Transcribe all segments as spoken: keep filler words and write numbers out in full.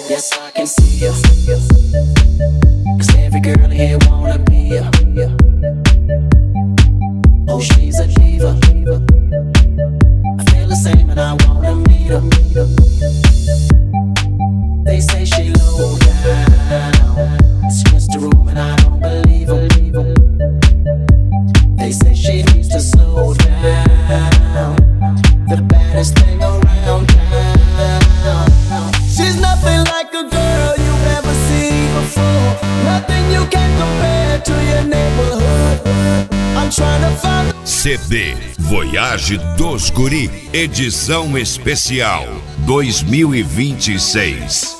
Yes, I can see ya. Cause every girl here wanna be ya. Oh, she's a diva. I feel the same and I wanna meet her. They say she low down. It's just a room and I don't believe her. They say she needs to slow down. The baddest thing around town. She's nothing like a girl you've ever seen before. Nothing you can compare to your neighborhood. I'm trying to find. C D Voyage dos Guri, edição especial dois mil e vinte e seis.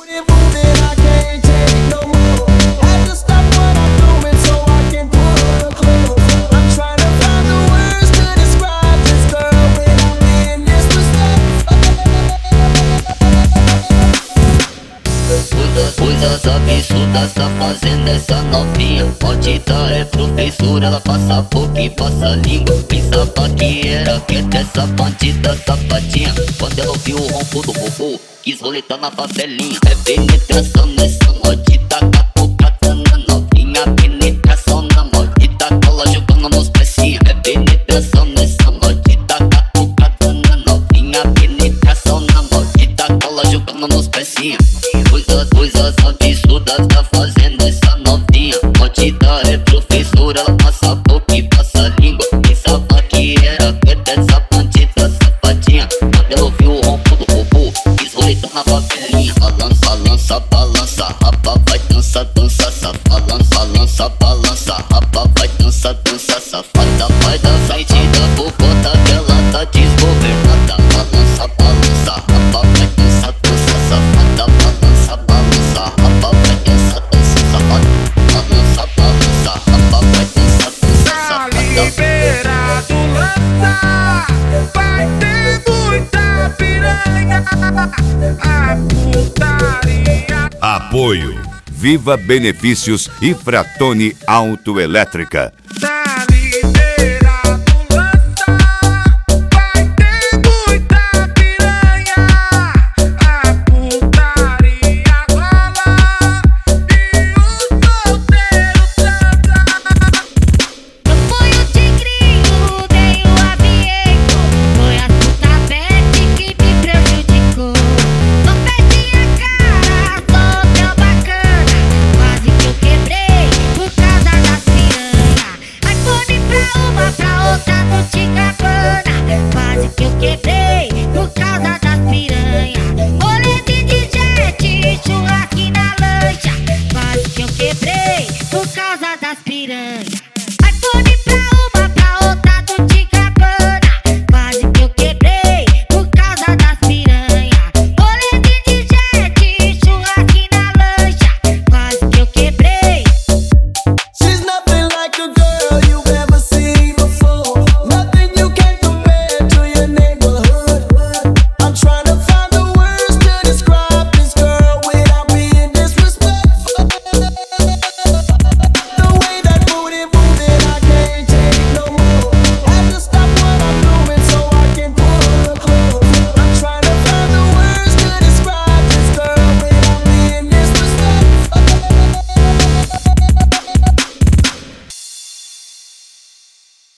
Coisas absurdas tá fazendo essa novinha. Maldita é professora, ela passa boca e passa língua. Pensava que era quieta essa bandida sapatinha. Quando ela ouviu o ronco do vovô, quis roletar na favelinha. É penetração nessa maldita catucada na novinha. Penetração na maldita cola jogando nos pecinhos. É penetração nessa maldita catucada na novinha. Penetração na maldita cola jogando nos pecinhos. Coisas, coisas absurdas tá fazendo essa novinha. Maldita é professora, ela passa boca e passa língua. Pensava que era quieta essa bandida safadinha. Quando ela ouviu o ronco do robô, quis roletar na favelinha. Balança, balança, balança, rapa vai dança, dança, safada. Balança, balança, rapa vai dança, dança, safada. Vai da sentida, bocota que ela tá desgovernada. Balança, balança, rapa vai dança, dança, safada. Balança, balança, rapa vai dança, dança, safada. Balança, balança, rapa vai dança, dança, safada. Liberado lança, vai ter muita piranha. A putaria. Apoio Viva Benefícios e Fratone Autoelétrica.